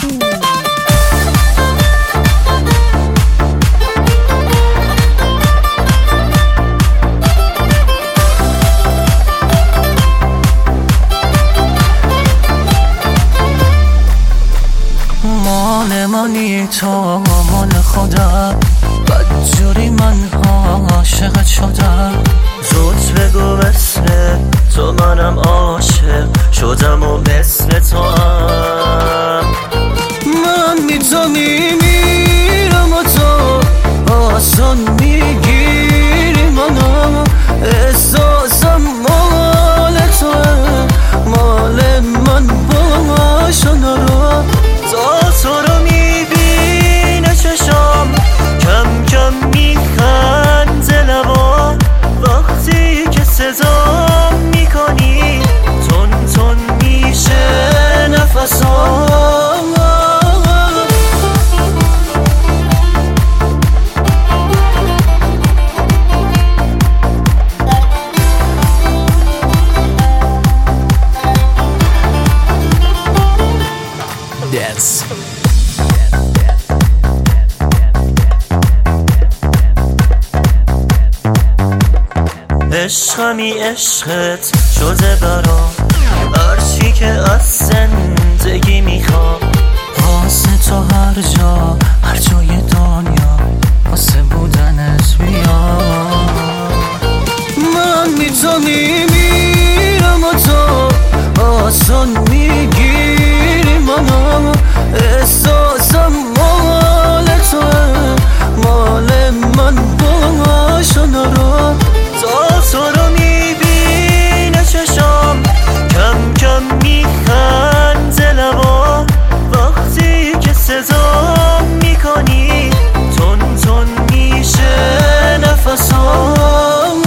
مال منی تو مال خودم، بدجوری من عاشقت شدم. زود بگو مثل تو منم عاشق شدم و مثل تو هم. من بی تو میمیرم و تو آسان میگیری منو. احساسم مال توه، مال من باش نرو. تا تو رو میبینه چشام، کم کم میخنده لبا. وقتی که صدام میکنی تون تون میشه نفسام. Dance. عشقمی عشقت شده برام، هرچی که از زندگی میخوام. واسه تو هر جا هر جای دنیا واسه بودنت بیام. من بی تو میمیرم و تو آسان میگیری منو. احساسم مال توه، مال من باش نرو. تا تو رو میبینه چشام، کم کم میخنده لبا. وقتی که صدام میکنی تون تون میشه نفسام.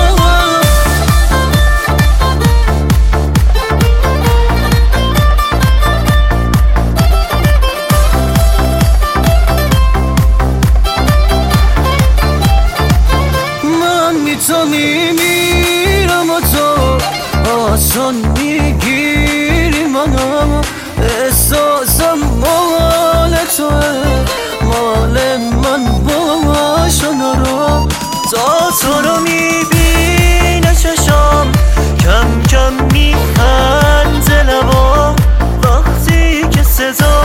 تو میمیرم و تو آسان میگیری منو. احساسم مال توه، مال من باش نرو. تا تو رو میبینه چشام، کم کم میخنده لبا. وقتی که صدا